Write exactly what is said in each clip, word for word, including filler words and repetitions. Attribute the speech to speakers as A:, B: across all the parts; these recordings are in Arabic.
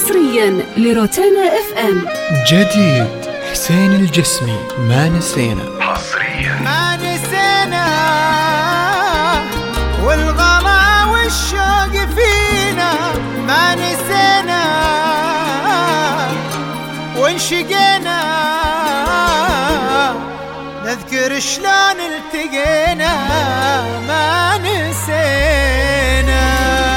A: حصريا لروتانا اف ام.
B: جديد حسين الجسمي ما نسينا.
C: حصريا ما نسينا والغلا والشوق فينا ما نسينا وانشقينا نذكر شلون التقينا ما نسينا.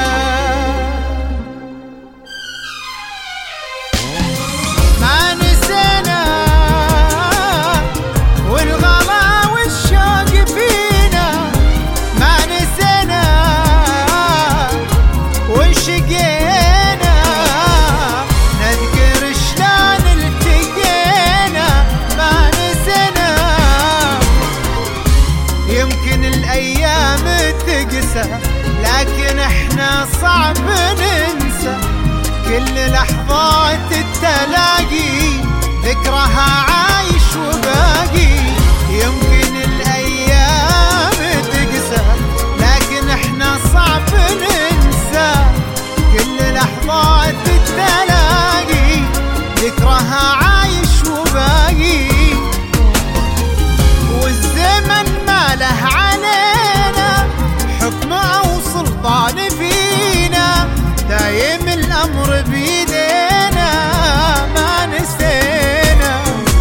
C: ما نسينا والغلا والشوق فينا ما نسينا وانشقينا نذكر شلون التقينا ما نسينا. يمكن الأيام تقسى لكن احنا صعب ننسى كل لحظات التلاقي ذكرها عايش وباقي. يمكن الأيام تقسى لكن احنا صعب ننسى كل لحظات التلاقي ذكرها عايش وباقي. والزمن ما له علينا حكم أو سلطان فينا دايم الأمر بيدينا ما نسينا.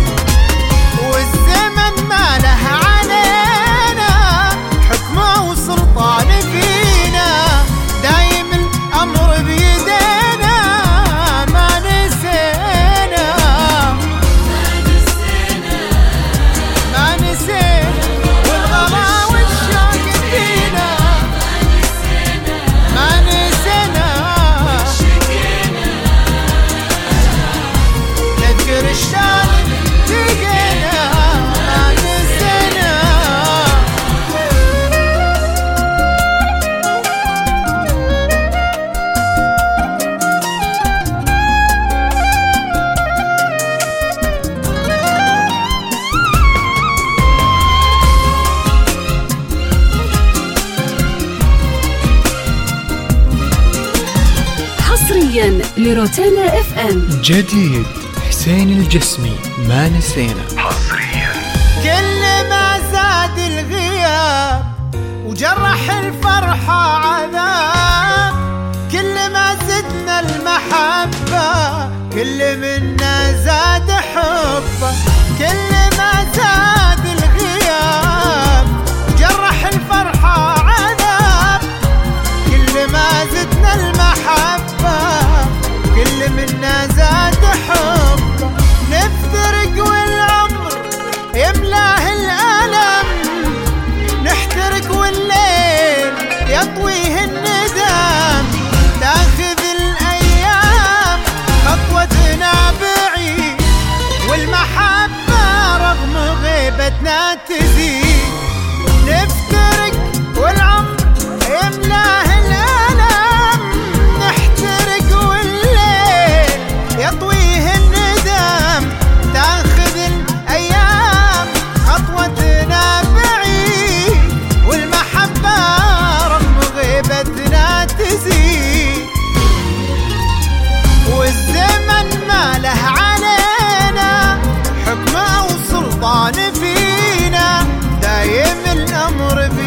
C: والزمن ما له علينا حكم أو سلطان فينا دايم الأمر بيدينا ما نسينا. ما نسينا والغلا والشوق فينا ما نسينا نذكر الشان تقينا ما نسينا.
A: حصريا لروتانا اف ام.
B: جديد حسين الجسمي ما نسينا.
C: حصريا كل ما زاد الغياب وجرح الفرحة عذاب كل ما زدنا المحبة كل منا زاد حبه. كل ما زاد الغياب جرح الفرحة عذاب كل ما زدنا المحبة كل منا زاد حبه. نفترق والعمر يملاه الألم نحترق والليل يطويه الندم. تاخذ الأيام خطوتنا بعيد والمحبة رغم غيبتنا تزيد. نفترق والعمر يملاه الألم نحترق والليل يطويه الندم. تاخذ الأيام خطوتنا بعيد والمحبة رغم غيبتنا تزيد. والزمن ما له علينا حكم أو سلطان فينا دايم الأمر بيدينا